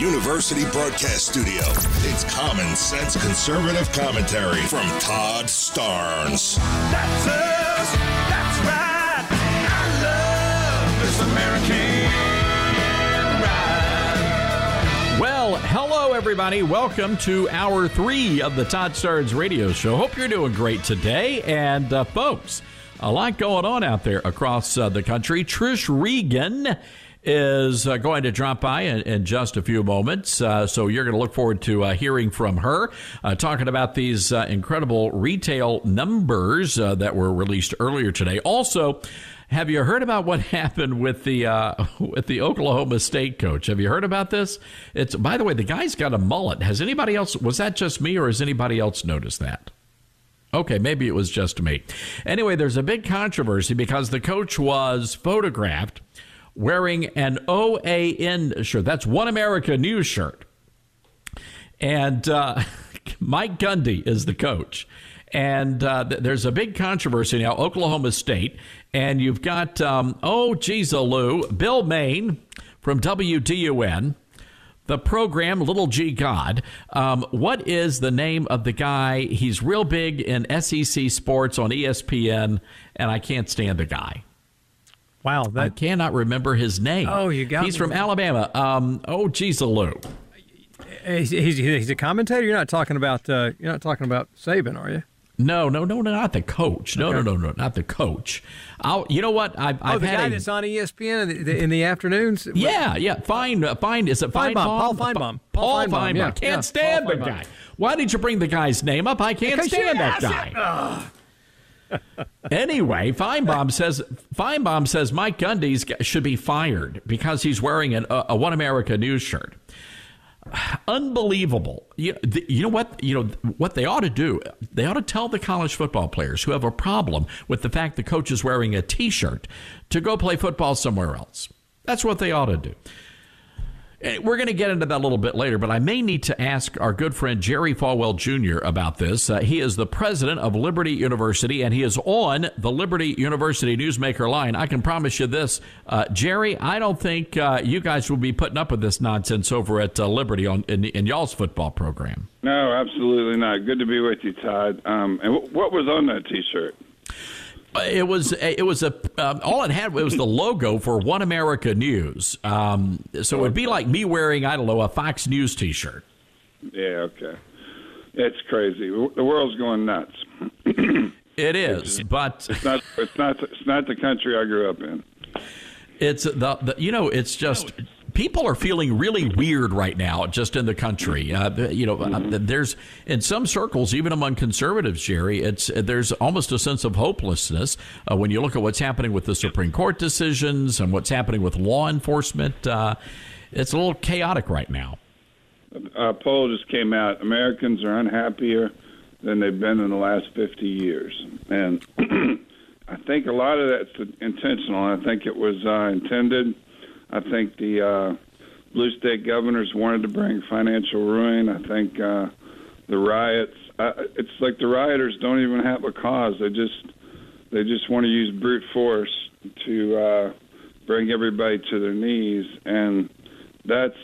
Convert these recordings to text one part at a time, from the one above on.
University Broadcast Studio. It's common sense conservative commentary from Todd Starnes. That's us. That's right. I love this American ride. Well, hello, everybody. Welcome to Hour 3 of the Todd Starnes Radio Show. Hope you're doing great today. And, folks, a lot going on out there across the country. Trish Regan is going to drop by in just a few moments. So you're going to look forward to hearing from her, talking about these incredible retail numbers that were released earlier today. Also, have you heard about what happened with the Oklahoma State coach? Have you heard about this? It's, by the way, the guy's got a mullet. Has anybody else, was that just me or has anybody else noticed that? Okay, maybe it was just me. Anyway, there's a big controversy because the coach was photographed wearing an OAN shirt. That's One America News shirt. And Mike Gundy is the coach. And there's a big controversy now, Oklahoma State. And you've got, Bill Main from WDUN, the program Little G God. What is the name of the guy? He's real big in SEC sports on ESPN, and I can't stand the guy. Wow, I cannot remember his name. Oh, you got He's me. from Alabama. He's a commentator. You're not talking about Saban, are you? No, not the coach. No, not the coach. You know what? I've the guy that's on ESPN in the afternoons. Yeah. Is it Feinbaum? Paul Feinbaum. Paul Feinbaum. Yeah, Can't stand the guy. Why did you bring the guy's name up? I can't stand that guy. Anyway, Feinbaum says Mike Gundy should be fired because he's wearing a One America News shirt. Unbelievable. You know what they ought to do? They ought to tell the college football players who have a problem with the fact the coach is wearing a T-shirt to go play football somewhere else. That's what they ought to do. We're going to get into that a little bit later, but I may need to ask our good friend Jerry Falwell Jr. about this. He is the president of Liberty University, and he is on the Liberty University Newsmaker line. I can promise you this, Jerry, I don't think you guys will be putting up with this nonsense over at Liberty in y'all's football program. No, absolutely not. Good to be with you, Todd. And what was on that T-shirt? It was all it had was the logo for One America News. So it would be like me wearing, I don't know, a Fox News T-shirt. Yeah, okay. It's crazy. The world's going nuts. It is, but it's not the country I grew up in. It's it's just people are feeling really weird right now, just in the country. There's in some circles, even among conservatives, Jerry, there's almost a sense of hopelessness when you look at what's happening with the Supreme Court decisions and what's happening with law enforcement. It's a little chaotic right now. A poll just came out. Americans are unhappier than they've been in the last 50 years, and I think a lot of that's intentional. I think it was intended. I think the blue state governors wanted to bring financial ruin. I think the riots. It's like the rioters don't even have a cause. They just want to use brute force to bring everybody to their knees, and that's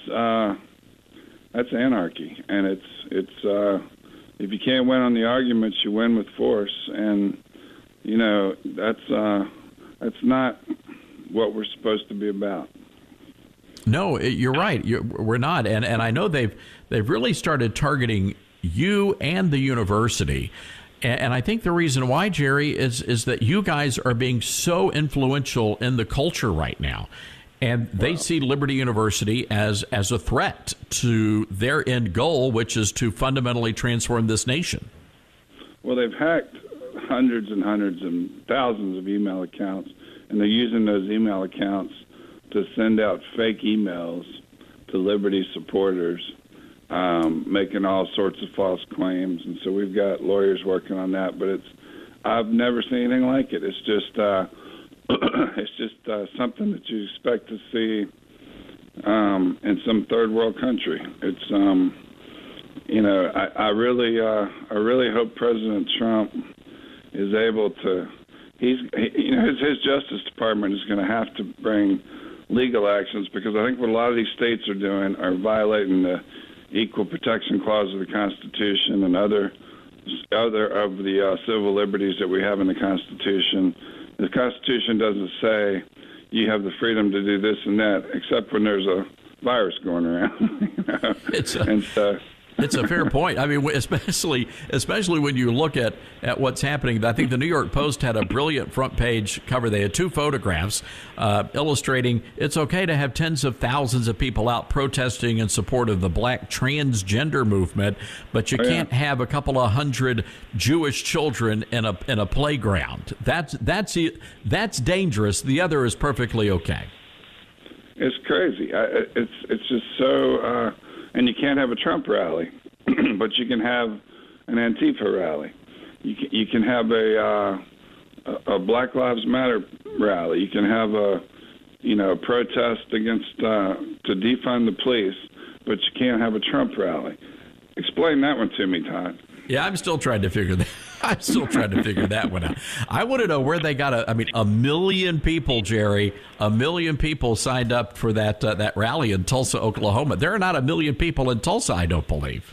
anarchy. And it's if you can't win on the arguments, you win with force, and that's not what we're supposed to be about. No, you're right. We're not, and I know they've really started targeting you and the university, and I think the reason why, Jerry, is that you guys are being so influential in the culture right now, and they see Liberty University as a threat to their end goal, which is to fundamentally transform this nation. Well, they've hacked hundreds and hundreds and thousands of email accounts, and they're using those email accounts to send out fake emails to Liberty supporters, making all sorts of false claims. And so we've got lawyers working on that, but I've never seen anything like it. It's just something that you expect to see in some third world country. It's I really hope President Trump is able to. His Justice Department is going to have to bring legal actions, because I think what a lot of these states are doing are violating the Equal Protection Clause of the Constitution and other of the civil liberties that we have in the Constitution. The Constitution doesn't say you have the freedom to do this and that, except when there's a virus going around. It's a fair point. I mean, especially when you look at what's happening. I think the New York Post had a brilliant front page cover. They had two photographs illustrating it's okay to have tens of thousands of people out protesting in support of the black transgender movement, but you can't have a couple of hundred Jewish children in a playground. That's dangerous. The other is perfectly okay. It's crazy. It's just so. And you can't have a Trump rally, but you can have an Antifa rally. You can have a Black Lives Matter rally. You can have a protest against to defund the police, but you can't have a Trump rally. Explain that one to me, Todd. Yeah, I'm still trying to figure that. I'm still trying to figure that one out. I want to know where they got a million people, Jerry. 1 million people signed up for that rally in Tulsa, Oklahoma. There are not 1 million people in Tulsa, I don't believe.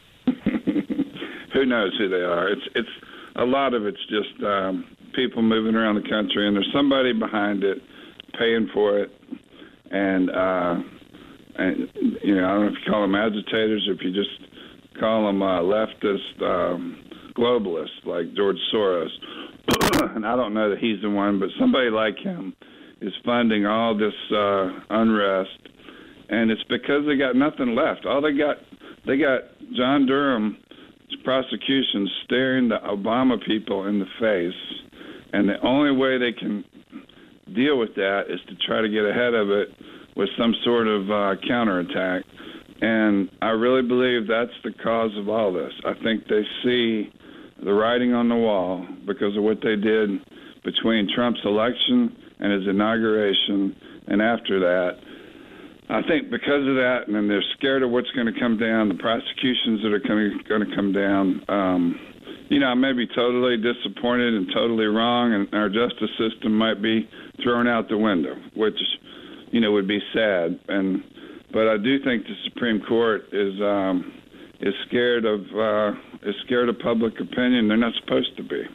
Who knows who they are? It's a lot of it's just people moving around the country, and there's somebody behind it paying for it. And I don't know if you call them agitators or if you just call them leftist globalists like George Soros. And I don't know that he's the one, but somebody like him is funding all this unrest, and it's because they got nothing left. They got John Durham's prosecution staring the Obama people in the face, and the only way they can deal with that is to try to get ahead of it with some sort of counterattack. And I really believe that's the cause of all this. I think they see the writing on the wall because of what they did between Trump's election and his inauguration and after that. I think because of that, and then they're scared of what's going to come down, the prosecutions that are going to come down. I may be totally disappointed and totally wrong, and our justice system might be thrown out the window, which, would be sad. But I do think the Supreme Court is scared of public opinion. They're not supposed to be.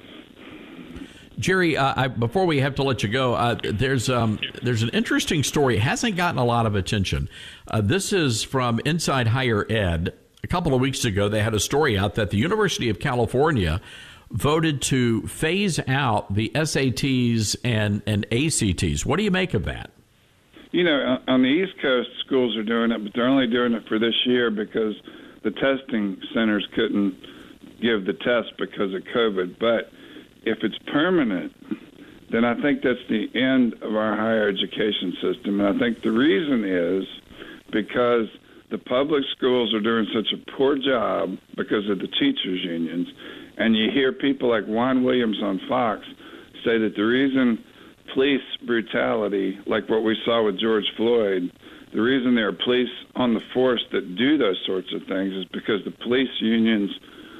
Jerry, before we have to let you go, there's an interesting story. It hasn't gotten a lot of attention. This is from Inside Higher Ed. A couple of weeks ago, they had a story out that the University of California voted to phase out the SATs and ACTs. What do you make of that? On the East Coast, schools are doing it, but they're only doing it for this year because the testing centers couldn't give the test because of COVID. But if it's permanent, then I think that's the end of our higher education system. And I think the reason is because the public schools are doing such a poor job because of the teachers' unions. And you hear people like Juan Williams on Fox say that the reason police brutality, like what we saw with George Floyd, the reason there are police on the force that do those sorts of things is because the police unions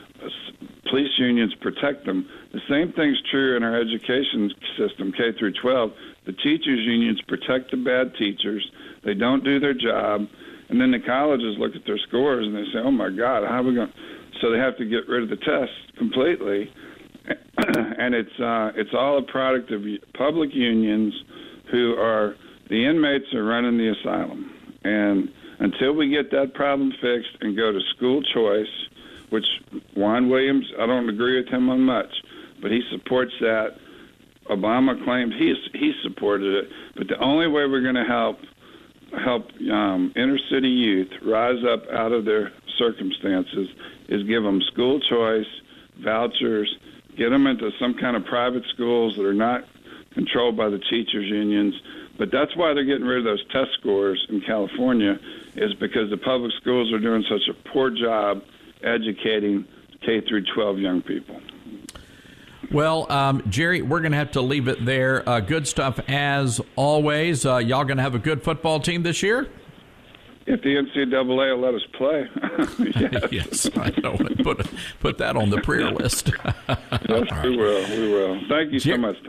protect them. The same thing's true in our education system, K through 12. The teachers unions protect the bad teachers. They don't do their job. And then the colleges look at their scores and they say, oh, my God, how are we going? So they have to get rid of the test completely. And it's all a product of public unions who are the inmates are running the asylum. And until we get that problem fixed and go to school choice, which Juan Williams, I don't agree with him on much, but he supports that. Obama claimed he supported it. But the only way we're going to help inner city youth rise up out of their circumstances is give them school choice, vouchers, get them into some kind of private schools that are not controlled by the teachers unions. But that's why they're getting rid of those test scores in California, is because the public schools are doing such a poor job educating K through 12 young people. Well, Jerry, we're going to have to leave it there. Good stuff as always. Y'all going to have a good football team this year? If the NCAA will let us play. Yes, I know. Put that on the prayer list. Yes, we will. Thank you so much, Tom.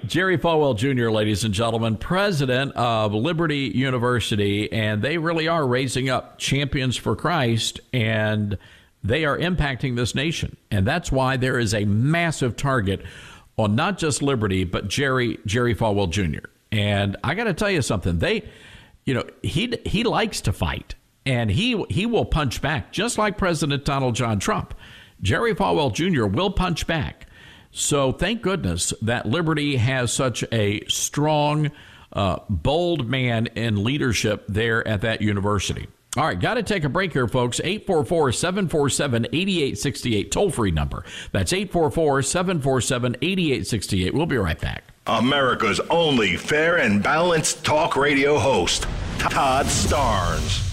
Jerry Falwell Jr., ladies and gentlemen, president of Liberty University, and they really are raising up champions for Christ, and they are impacting this nation. And that's why there is a massive target on not just Liberty, but Jerry Falwell Jr. And I got to tell you something. He likes to fight, and he will punch back, just like President Donald John Trump. Jerry Falwell Jr. will punch back. So thank goodness that Liberty has such a strong, bold man in leadership there at that university. All right, got to take a break here, folks. 844-747-8868, toll-free number. That's 844-747-8868. We'll be right back. America's only fair and balanced talk radio host, Todd Starnes.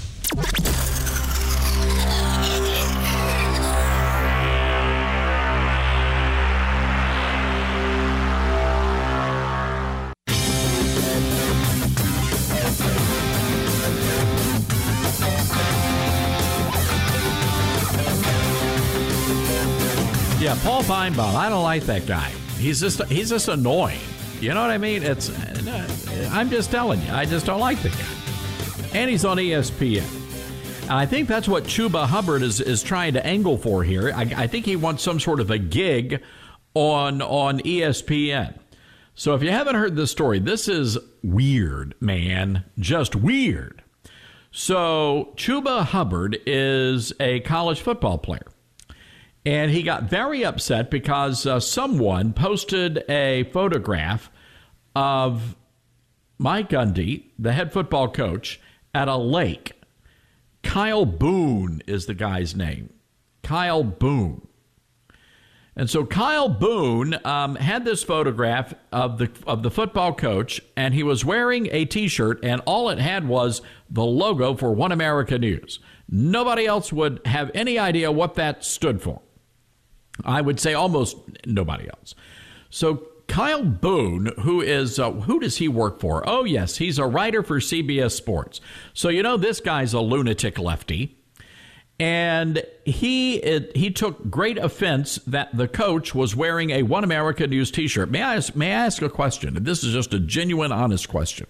Yeah, Paul Feinbaum, I don't like that guy. He's just annoying. You know what I mean? I'm just telling you, I just don't like the guy. And he's on ESPN. And I think that's what Chuba Hubbard is trying to angle for here. I think he wants some sort of a gig on ESPN. So if you haven't heard this story, this is weird, man. Just weird. So Chuba Hubbard is a college football player. And he got very upset because someone posted a photograph of Mike Gundy, the head football coach, at a lake. Kyle Boone is the guy's name. Kyle Boone. And so Kyle Boone had this photograph of the football coach, and he was wearing a T-shirt, and all it had was the logo for One America News. Nobody else would have any idea what that stood for. I would say almost nobody else. So Kyle Boone, who does he work for? Oh, yes, he's a writer for CBS Sports. So, this guy's a lunatic lefty. And he took great offense that the coach was wearing a One America News T-shirt. May I ask a question? This is just a genuine, honest question.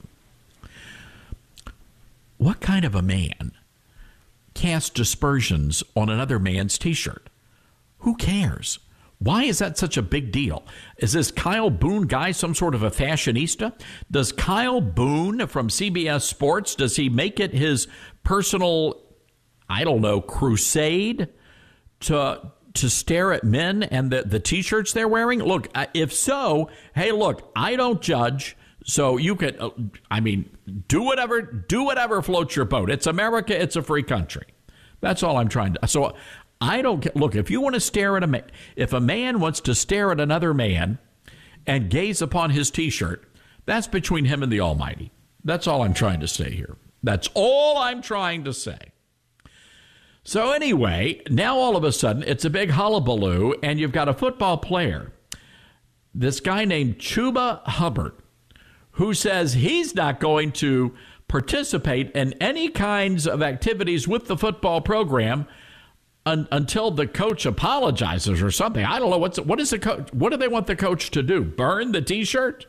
What kind of a man casts aspersions on another man's T-shirt? Who cares? Why is that such a big deal? Is this Kyle Boone guy some sort of a fashionista? Does Kyle Boone from CBS Sports, does he make it his personal, crusade to stare at men and the T-shirts they're wearing? Look, if so, hey, look, I don't judge. So you can, do whatever floats your boat. It's America. It's a free country. That's all I'm trying to. So I don't look. If you want to stare at if a man wants to stare at another man and gaze upon his T-shirt, that's between him and the Almighty. That's all I'm trying to say here. That's all I'm trying to say. So anyway, now all of a sudden it's a big hullabaloo, and you've got a football player, this guy named Chuba Hubbard, who says he's not going to participate in any kinds of activities with the football program until the coach apologizes or something. I don't know what do they want the coach to do? Burn the T-shirt?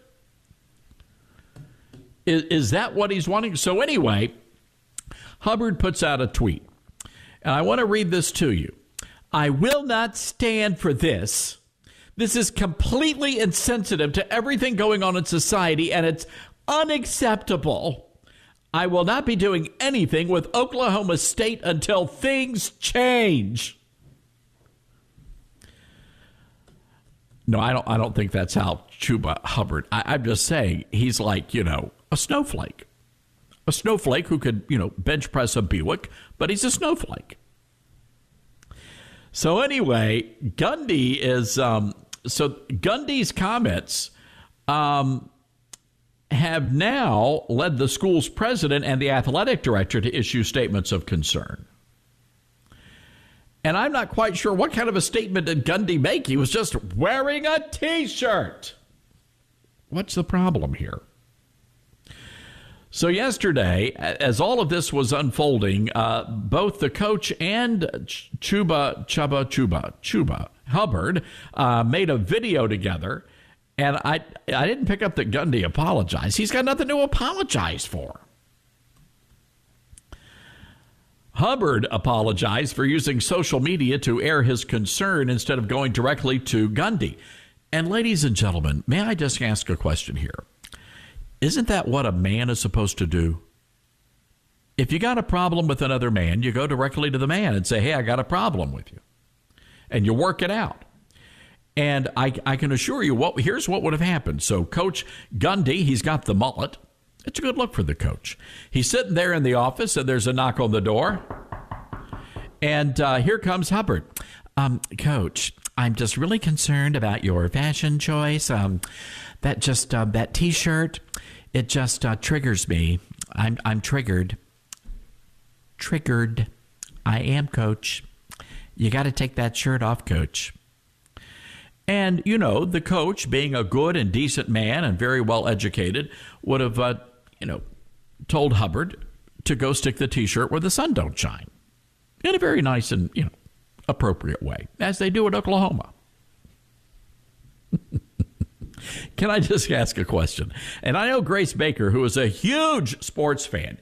Is that what he's wanting? So anyway, Hubbard puts out a tweet, and I want to read this to you. I will not stand for this. This is completely insensitive to everything going on in society, and it's unacceptable. I will not be doing anything with Oklahoma State until things change. No, I don't think that's how Chuba Hubbard. I'm just saying he's like, a snowflake. A snowflake who could, bench press a Buick, but he's a snowflake. So anyway, Gundy is Gundy's comments have now led the school's president and the athletic director to issue statements of concern. And I'm not quite sure what kind of a statement did Gundy make. He was just wearing a T-shirt. What's the problem here? So yesterday, as all of this was unfolding, both the coach and Chuba Hubbard made a video together. And I didn't pick up that Gundy apologized. He's got nothing to apologize for. Hubbard apologized for using social media to air his concern instead of going directly to Gundy. And ladies and gentlemen, may I just ask a question here? Isn't that what a man is supposed to do? If you got a problem with another man, you go directly to the man and say, hey, I got a problem with you. And you work it out. And I can assure you, here's what would have happened. So Coach Gundy, he's got the mullet. It's a good look for the coach. He's sitting there in the office, and there's a knock on the door. And here comes Hubbard. Coach, I'm just really concerned about your fashion choice. That T-shirt, it just triggers me. I'm triggered. Triggered. I am, Coach. You got to take that shirt off, Coach. And, you know, the coach, being a good and decent man and very well educated, would have, told Hubbard to go stick the T-shirt where the sun don't shine in a very nice and, appropriate way, as they do at Oklahoma. Can I just ask a question? And I know Grace Baker, who is a huge sports fan,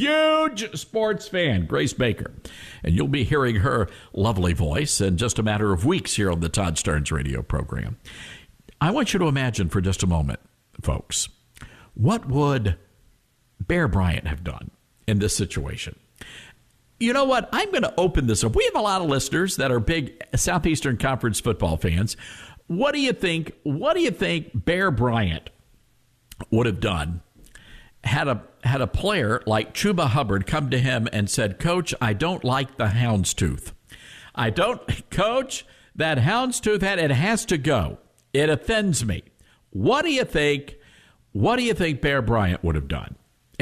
Grace Baker. And you'll be hearing her lovely voice in just a matter of weeks here on the Todd Starnes radio program. I want you to imagine for just a moment, folks, what would Bear Bryant have done in this situation? You know what? I'm going to open this up. We have a lot of listeners that are big Southeastern Conference football fans. What do you think? What do you think Bear Bryant would have done had a player like Chuba Hubbard come to him and said, Coach, I don't like the houndstooth. Coach, that houndstooth it has to go. It offends me. What do you think Bear Bryant would have done?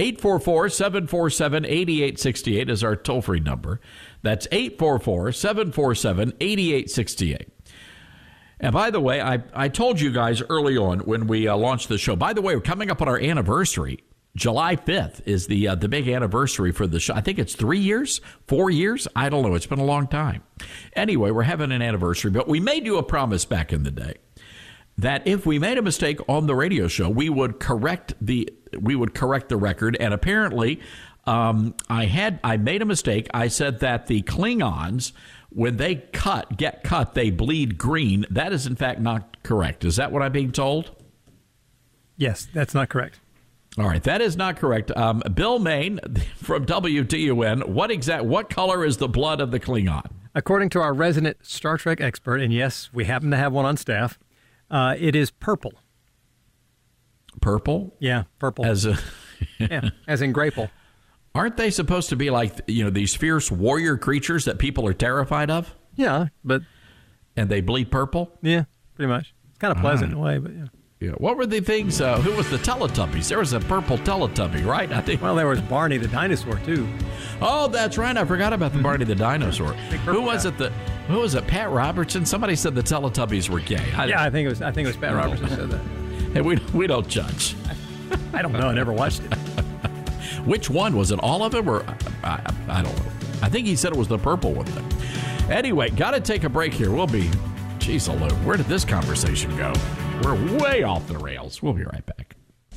844-747-8868 is our toll-free number. That's 844-747-8868. And by the way, I told you guys early on when we launched the show. By the way, we're coming up on our anniversary. July 5th is the big anniversary for the show. I think it's 3 years, 4 years. I don't know. It's been a long time. Anyway, we're having an anniversary. But we made you a promise back in the day that if we made a mistake on the radio show, we would correct the record. And apparently, I made a mistake. I said that the Klingons, when they get cut, they bleed green. That is, in fact, not correct. Is that what I'm being told? Yes, that's not correct. All right, that is not correct. Bill Main from WTUN, what color is the blood of the Klingon? According to our resident Star Trek expert, and yes, we happen to have one on staff, it is purple. Purple? Yeah, purple. As in grapple. Aren't they supposed to be like, these fierce warrior creatures that people are terrified of? Yeah, but... And they bleed purple? Yeah, pretty much. It's kind of pleasant in a way, but yeah. Yeah. What were the things? Who was the Teletubbies? There was a purple Teletubby, right? I think. Well, there was Barney the dinosaur too. Oh, that's right. I forgot about the Barney the dinosaur. Who was it? Who was it? Pat Robertson. Somebody said the Teletubbies were gay. I think it was Pat Robertson who said that. Hey, we don't judge. I don't know. I never watched it. Which one was it? All of them, or I don't know. I think he said it was the purple one. Anyway, got to take a break here. We'll be. Jeez, where did this conversation go? We're way off the rails. We'll be right back.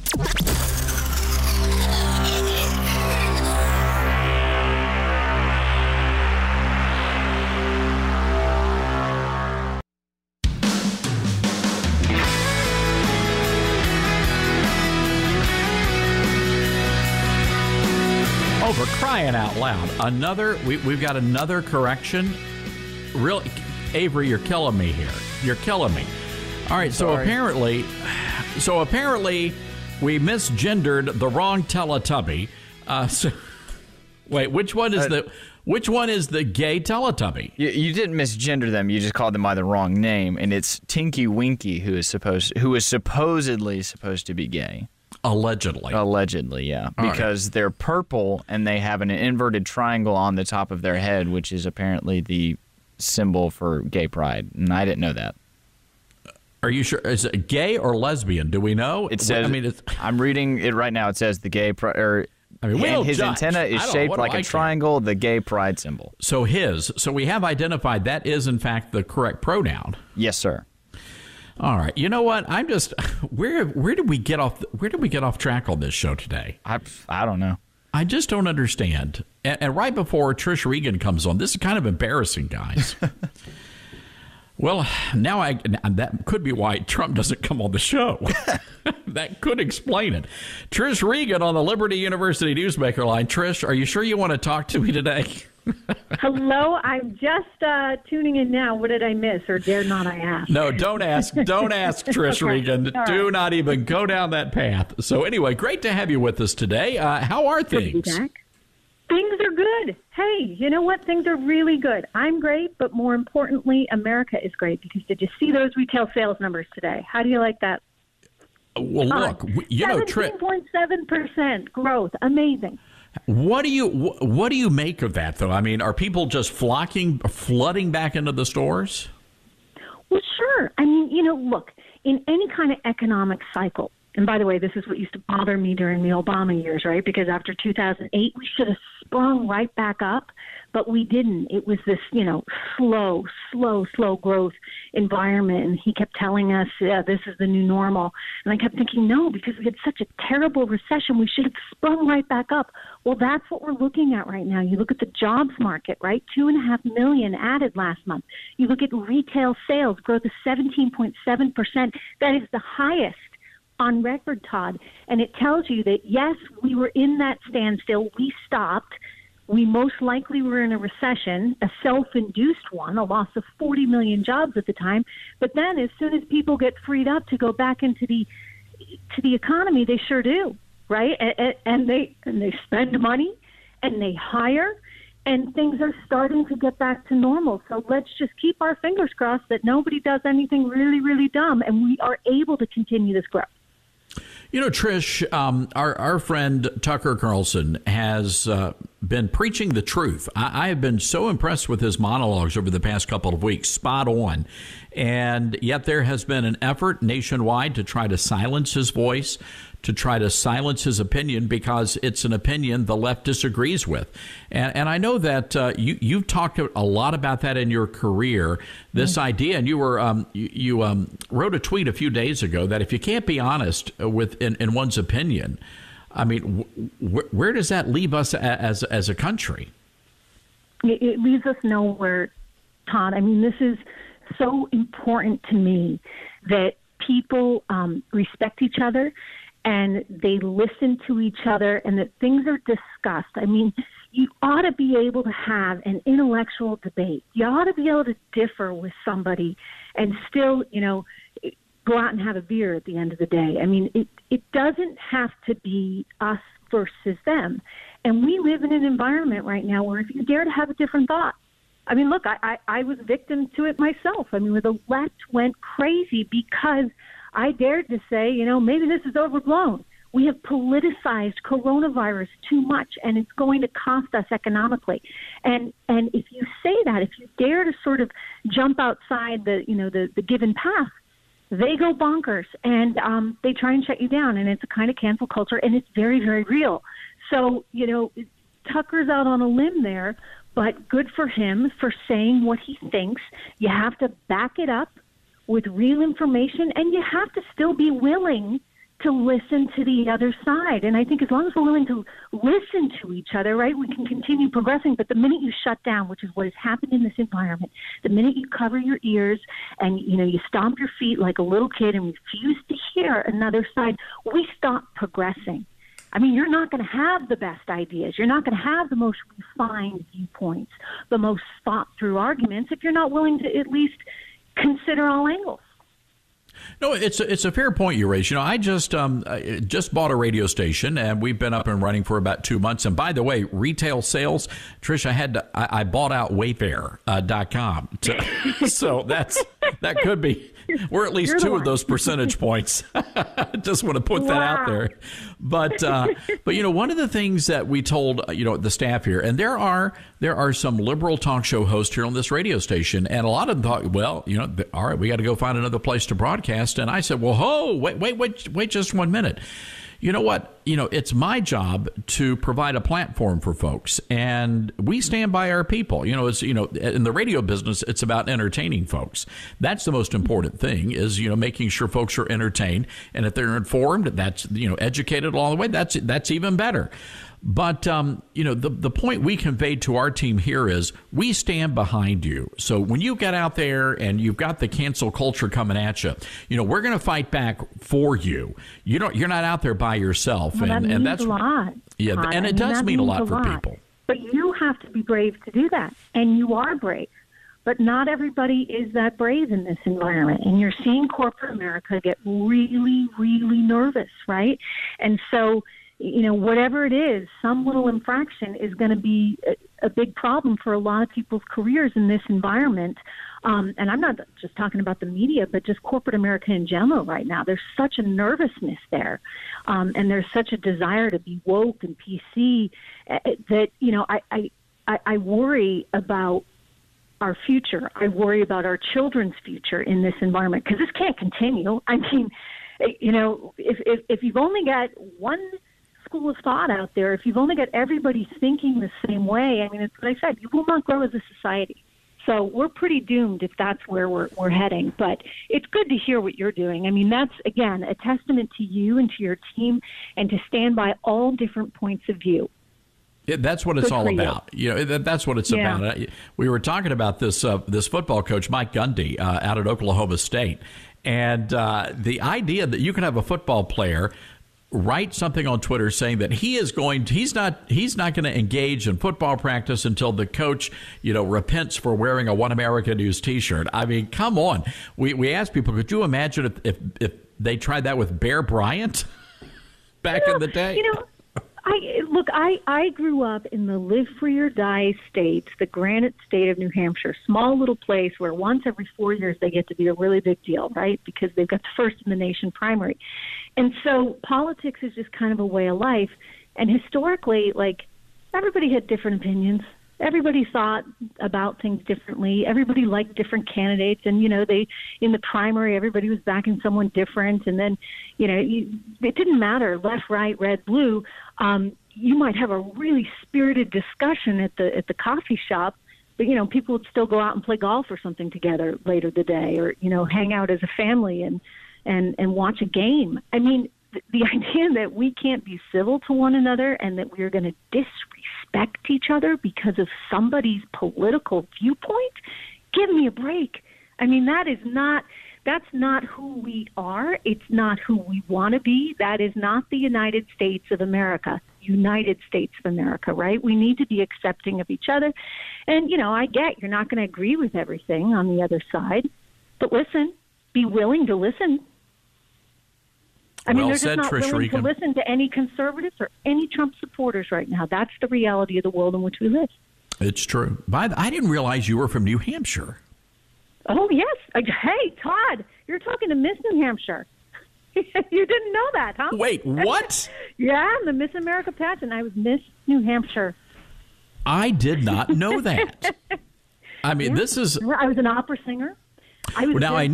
Oh, for crying out loud. We've got another correction. Really, Avery, you're killing me here. You're killing me. All right, so apparently we misgendered the wrong Teletubby. Wait, which one is the gay Teletubby? You didn't misgender them. You just called them by the wrong name, and it's Tinky Winky who is supposedly supposed to be gay. Allegedly, yeah, because they're purple and they have an inverted triangle on the top of their head, which is apparently the symbol for gay pride, and I didn't know that. Are you sure? Is it gay or lesbian? Do we know? It says. I'm reading it right now. It says the gay pride. His antenna is shaped like a triangle, the gay pride symbol. So we have identified that is in fact the correct pronoun. Yes, sir. All right. You know what? I'm just where did we get off track on this show today? I don't know. I just don't understand. And right before Trish Regan comes on, this is kind of embarrassing, guys. Well, now that could be why Trump doesn't come on the show. That could explain it. Trish Regan on the Liberty University Newsmaker line. Trish, are you sure you want to talk to me today? Hello, I'm just tuning in now. What did I miss, or dare not I ask? No, don't ask. Don't ask, Trish Regan. Do not even go down that path. So anyway, great to have you with us today. How are things? Things are good. Hey, you know what? Things are really good. I'm great, but more importantly, America is great, because did you see those retail sales numbers today? How do you like that? Well, look, you know, 17.7% growth. Amazing. What do you make of that, though? I mean, are people just flooding back into the stores? Well, sure. I mean, you know, look, in any kind of economic cycle, and by the way, this is what used to bother me during the Obama years, right? Because after 2008, we should have sprung right back up, but we didn't. It was this, you know, slow growth environment. And he kept telling us, this is the new normal. And I kept thinking, no, because we had such a terrible recession, we should have sprung right back up. Well, that's what we're looking at right now. You look at the jobs market, right? 2.5 million added last month. You look at retail sales, growth of 17.7%. That is the highest on record, Todd. And it tells you that, yes, we were in that standstill. We stopped. We most likely were in a recession, a self-induced one, a loss of 40 million jobs at the time. But then as soon as people get freed up to go back into the economy, they sure do, right? And they spend money and they hire, and things are starting to get back to normal. So let's just keep our fingers crossed that nobody does anything really, really dumb, and we are able to continue this growth. You know, Trish, our friend Tucker Carlson has been preaching the truth. I have been so impressed with his monologues over the past couple of weeks, spot on. And yet there has been an effort nationwide to try to silence his voice, to try to silence his opinion, because it's an opinion the left disagrees with. And I know that you've talked a lot about that in your career, this idea. And you were you wrote a tweet a few days ago that if you can't be honest in one's opinion, I mean, where does that leave us as a country? It leaves us nowhere, Todd. I mean, this is so important to me that people respect each other and they listen to each other, and that things are discussed. I mean, you ought to be able to have an intellectual debate. You ought to be able to differ with somebody and still, you know, go out and have a beer at the end of the day. I mean, it doesn't have to be us versus them. And we live in an environment right now where if you dare to have a different thought, I mean, look, I was victim to it myself. I mean, where the left went crazy because I dared to say, you know, maybe this is overblown. We have politicized coronavirus too much, and it's going to cost us economically. And if you say that, if you dare to sort of jump outside the given path, they go bonkers, and they try and shut you down. And it's a kind of cancel culture, and it's very, very real. So, you know, Tucker's out on a limb there, but good for him for saying what he thinks. You have to back it up with real information, and you have to still be willing to listen to the other side. And I think as long as we're willing to listen to each other, right, we can continue progressing. But the minute you shut down, which is what has happened in this environment, the minute you cover your ears and, you know, you stomp your feet like a little kid and refuse to hear another side, we stop progressing. I mean, you're not going to have the best ideas. You're not going to have the most refined viewpoints, the most thought-through arguments if you're not willing to at least consider all angles. No, it's a fair point you raise. You know, I just bought a radio station, and we've been up and running for about 2 months. And by the way, retail sales, Trish, I bought out Wayfair.com. So that could be, we're at least two of those percentage points. Just want to put that out there. But you know, one of the things that we told, you know, the staff here, and there are some liberal talk show hosts here on this radio station, and a lot of them thought, well, you know, all right, we got to go find another place to broadcast. And I said, well, wait just 1 minute. You know what? It's my job to provide a platform for folks, and we stand by our people. In the radio business, it's about entertaining folks. That's the most important thing is, making sure folks are entertained. And if they're informed, that's, educated along the way, that's even better. But, the point we conveyed to our team here is we stand behind you. So when you get out there and you've got the cancel culture coming at you, we're going to fight back for you. You're not out there by yourself. Well, and that's a lot. Yeah, and it does mean a lot for people. But you have to be brave to do that. And you are brave. But not everybody is that brave in this environment. And you're seeing corporate America get really, really nervous, right? And so, whatever it is, some little infraction is going to be a big problem for a lot of people's careers in this environment. And I'm not just talking about the media, but just corporate America in general right now. There's such a nervousness there. And there's such a desire to be woke and PC that, I worry about our future. I worry about our children's future in this environment because this can't continue. I mean, if you've only got one school of thought out there, if you've only got everybody thinking the same way, I mean, it's what I said, you will not grow as a society. So we're pretty doomed if that's where we're heading. But it's good to hear what you're doing. I mean, that's, again, a testament to you and to your team and to stand by all different points of view. Yeah, that's what it's all about. That's what it's about. We were talking about this football coach, Mike Gundy, out at Oklahoma State. And the idea that you can have a football player write something on Twitter saying that he's not going to engage in football practice until the coach, repents for wearing a One America News T-shirt. I mean, come on. We asked people, could you imagine if they tried that with Bear Bryant back in the day? I grew up in the live free or die state, the Granite State of New Hampshire, small little place where once every 4 years they get to be a really big deal, right? Because they've got the first in the nation primary. And so politics is just kind of a way of life. And historically, everybody had different opinions. Everybody thought about things differently. Everybody liked different candidates. And, in the primary, everybody was backing someone different. And then, it didn't matter, left, right, red, blue. You might have a really spirited discussion at the coffee shop, but, people would still go out and play golf or something together later the day or, hang out as a family and watch a game. I mean, the idea that we can't be civil to one another and that we're going to disrespect each other because of somebody's political viewpoint, give me a break. I mean, that's not who we are. It's not who we want to be. That is not the United States of America. United States of America, right? We need to be accepting of each other. And, I get you're not going to agree with everything on the other side, but listen, be willing to listen. I mean, they're just not willing to listen to any conservatives or any Trump supporters right now. That's the reality of the world in which we live. It's true. I didn't realize you were from New Hampshire. Oh, yes. Hey, Todd, you're talking to Miss New Hampshire. You didn't know that, huh? Wait, what? Yeah, the Miss America pageant. I was Miss New Hampshire. I did not know that. I mean, this is... I was an opera singer. I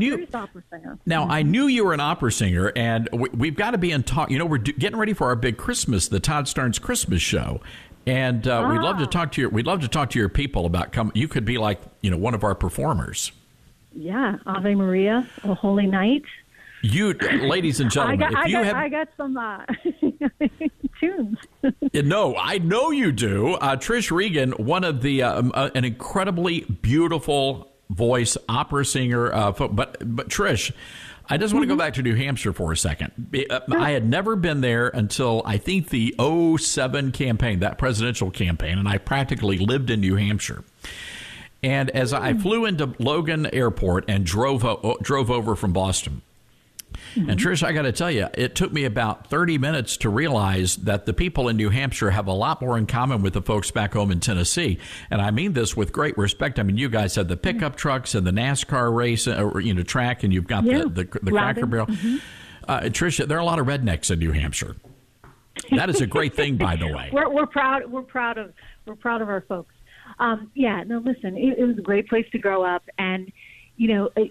knew you were an opera singer, and we've got to be in talk. We're getting ready for our big Christmas, the Todd Starnes Christmas show, and we'd love to talk to your people about you could be like one of our performers. Yeah, Ave Maria, O Holy Night. You, ladies and gentlemen, I got some tunes. No, I know you do. Trish Regan, one of the an incredibly beautiful voice opera singer, but Trish, I just want to go back to New Hampshire for a second. I had never been there until I think the 2007 campaign, that presidential campaign, and I practically lived in New Hampshire. And as I flew into Logan Airport and drove over from Boston. And Trish, I got to tell you, it took me about 30 minutes to realize that the people in New Hampshire have a lot more in common with the folks back home in Tennessee. And I mean this with great respect. I mean, you guys have the pickup trucks and the NASCAR race, track, and you've got the Cracker Barrel. Trish, there are a lot of rednecks in New Hampshire. That is a great thing, by the way. We're proud of our folks. Listen, it was a great place to grow up, and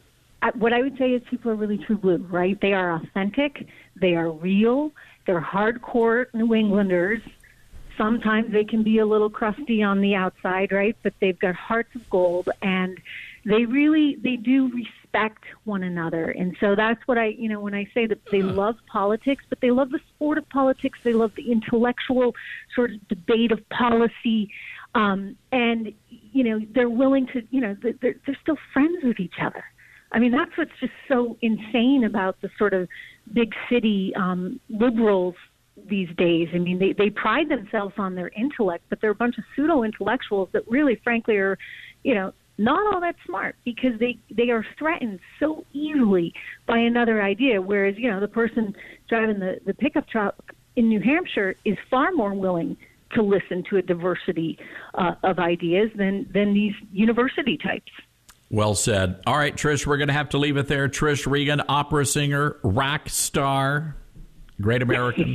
what I would say is people are really true blue, right? They are authentic. They are real. They're hardcore New Englanders. Sometimes they can be a little crusty on the outside, right? But they've got hearts of gold, and they do respect one another. And so that's what when I say that they love politics, but they love the sport of politics. They love the intellectual sort of debate of policy. And, they're willing to, they're still friends with each other. I mean, that's what's just so insane about the sort of big city liberals these days. I mean, they pride themselves on their intellect, but they're a bunch of pseudo-intellectuals that really, frankly, are, not all that smart, because they are threatened so easily by another idea, whereas, the person driving the pickup truck in New Hampshire is far more willing to listen to a diversity of ideas than these university types. Well said. All right, Trish, we're going to have to leave it there. Trish Regan, opera singer, rock star, great American.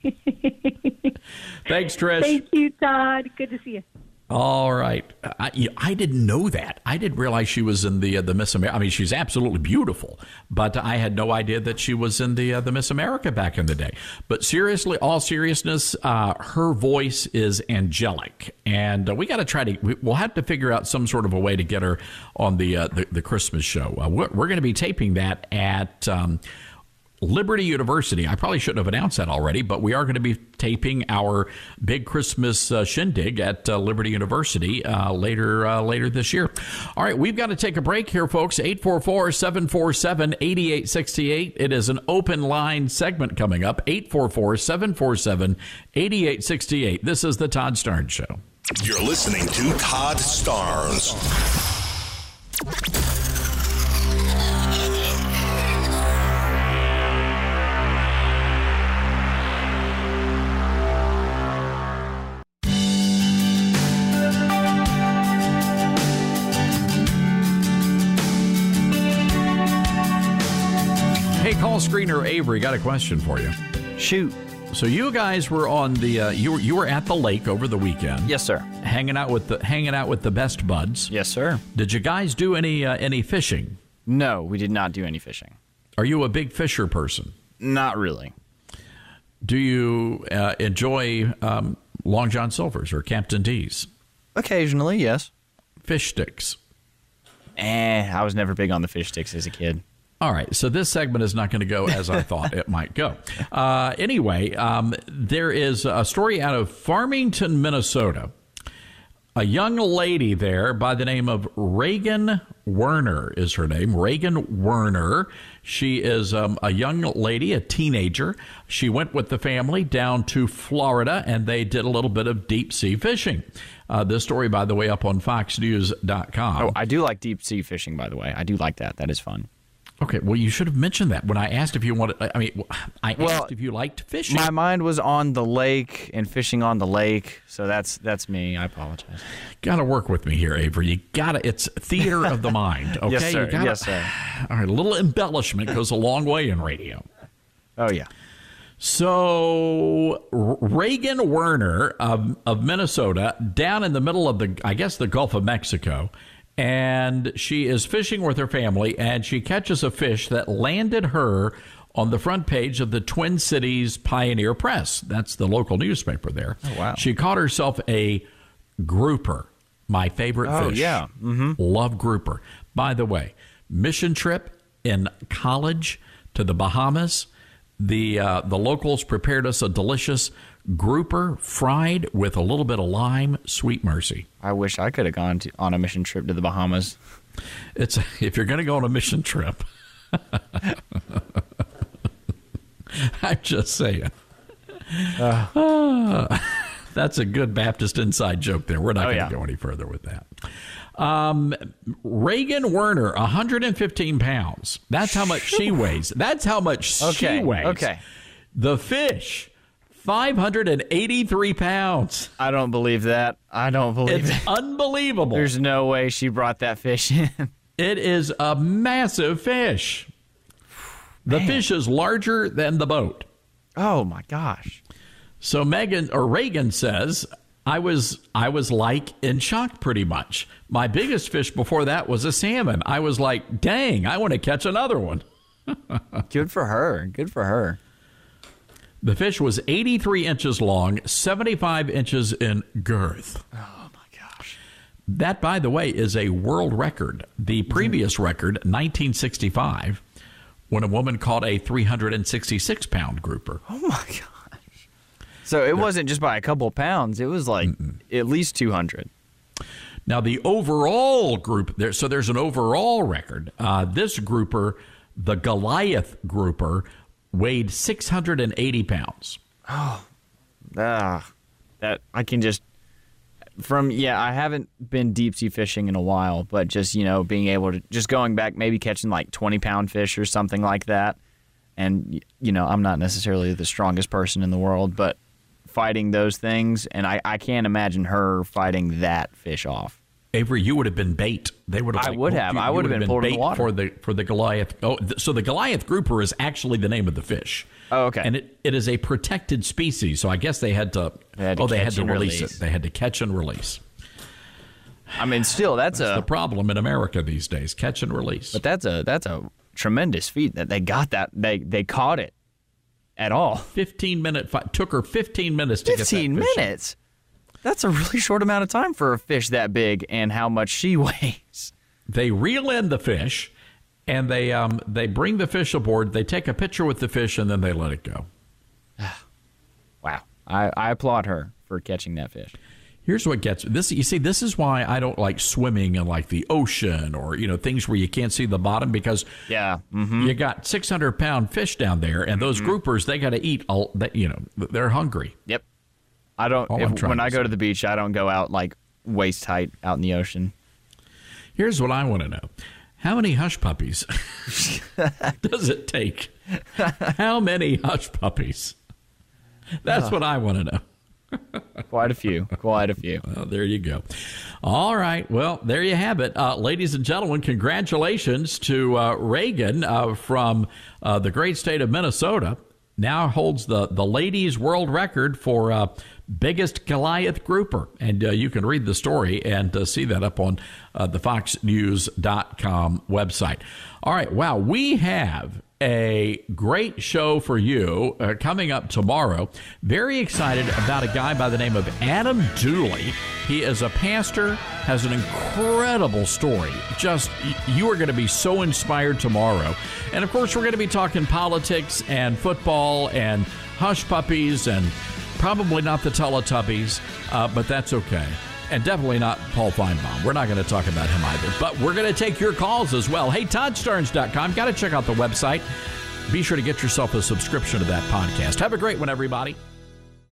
Thanks, Trish. Thank you, Todd. Good to see you. All right. I didn't know that. I didn't realize she was in the Miss America. I mean, she's absolutely beautiful, but I had no idea that she was in the Miss America back in the day. But seriously, all seriousness, her voice is angelic, and we'll have to figure out some sort of a way to get her on the Christmas show. We're going to be taping that at Liberty University. I probably shouldn't have announced that already, but we are going to be taping our big Christmas shindig at Liberty University later this year. All right, we've got to take a break here, folks. 844-747-8868. It is an open line segment coming up. 844-747-8868. This is the Todd Starnes Show. You're listening to Todd Starnes. Hey, call screener Avery. Got a question for you. Shoot. So you guys were on the you were at the lake over the weekend. Yes, sir. Hanging out with the best buds. Yes, sir. Did you guys do any fishing? No, we did not do any fishing. Are you a big fisher person? Not really. Do you enjoy Long John Silver's or Captain D's? Occasionally, yes. Fish sticks? I was never big on the fish sticks as a kid. All right, so this segment is not going to go as I thought it might go. Anyway, there is a story out of Farmington, Minnesota. A young lady there by the name of Reagan Werner is her name. Reagan Werner. She is a young lady, a teenager. She went with the family down to Florida, and they did a little bit of deep-sea fishing. This story, by the way, up on foxnews.com. Oh, I do like deep-sea fishing, by the way. I do like that. That is fun. Okay, well, you should have mentioned that when I asked if you wanted. I asked if you liked fishing. My mind was on the lake and fishing on the lake, so that's me. I apologize. Got to work with me here, Avery. It's theater of the mind. Okay, yes, sir. Yes, sir. All right, a little embellishment goes a long way in radio. Oh yeah. So Reagan Werner of Minnesota, down in the middle of the Gulf of Mexico. And she is fishing with her family, and she catches a fish that landed her on the front page of the Twin Cities Pioneer Press. That's the local newspaper there. Oh, wow. She caught herself a grouper, my favorite fish. Oh, yeah. Mm-hmm. Love grouper. By the way, mission trip in college to the Bahamas. The locals prepared us a delicious grouper fried with a little bit of lime, sweet mercy. I wish I could have gone on a mission trip to the Bahamas. If you're going to go on a mission trip, I'm just saying. That's a good Baptist inside joke there. We're not going to go any further with that. Reagan Werner, 115 pounds. That's how much she weighs. That's how much she weighs. Okay. The fish, 583 pounds. I don't believe that. It's unbelievable. There's no way she brought that fish in. It is a massive fish. The fish is larger than the boat. Oh, my gosh. So Reagan says, I was like in shock pretty much. My biggest fish before that was a salmon. I was like, dang, I want to catch another one. Good for her. Good for her. The fish was 83 inches long, 75 inches in girth. Oh, my gosh. That, by the way, is a world record. The previous record, 1965, when a woman caught a 366-pound grouper. Oh, my gosh. So it wasn't just by a couple of pounds. It was like at least 200. Now, the overall group, there's an overall record. This grouper, the Goliath grouper, weighed 680 pounds. Oh, that I can just I haven't been deep sea fishing in a while, but just, being able to just going back, maybe catching like 20-pound fish or something like that. And, I'm not necessarily the strongest person in the world, but fighting those things, and I can't imagine her fighting that fish off. Avery, you would have been bait. They would have. I would have been pulled in the water for the Goliath. Oh, so the Goliath grouper is actually the name of the fish. Oh, okay. And it is a protected species, so I guess they had to. They had to release it. They had to catch and release. I mean, still, that's the problem in America these days: catch and release. But that's a tremendous feat that they got that they caught it at all. 15-minute fight took her 15 minutes to get that fish. 15 minutes. That's a really short amount of time for a fish that big and how much she weighs. They reel in the fish, and they bring the fish aboard. They take a picture with the fish, and then they let it go. Wow. I applaud her for catching that fish. Here's what gets this. You see, this is why I don't like swimming in like the ocean or things where you can't see the bottom, because you got 600-pound fish down there, and those groupers, they got to eat. They're hungry. Yep. When I go to the beach, I don't go out like waist height out in the ocean. Here's what I want to know. How many hush puppies does it take? How many hush puppies? That's what I want to know. Quite a few. Well, there you go. All right. Well, there you have it. Ladies and gentlemen, congratulations to Reagan from the great state of Minnesota. Now holds the ladies' world record for biggest Goliath grouper. And you can read the story and see that up on the foxnews.com website. All right. Wow. We have a great show for you coming up tomorrow. Very excited about a guy by the name of Adam Dooley. He is a pastor, has an incredible story. Just, you are going to be so inspired tomorrow. And of course, we're going to be talking politics and football and hush puppies and probably not the Teletubbies, but that's okay. And definitely not Paul Feinbaum. We're not going to talk about him either. But we're going to take your calls as well. Hey, ToddStarnes.com. Got to check out the website. Be sure to get yourself a subscription to that podcast. Have a great one, everybody.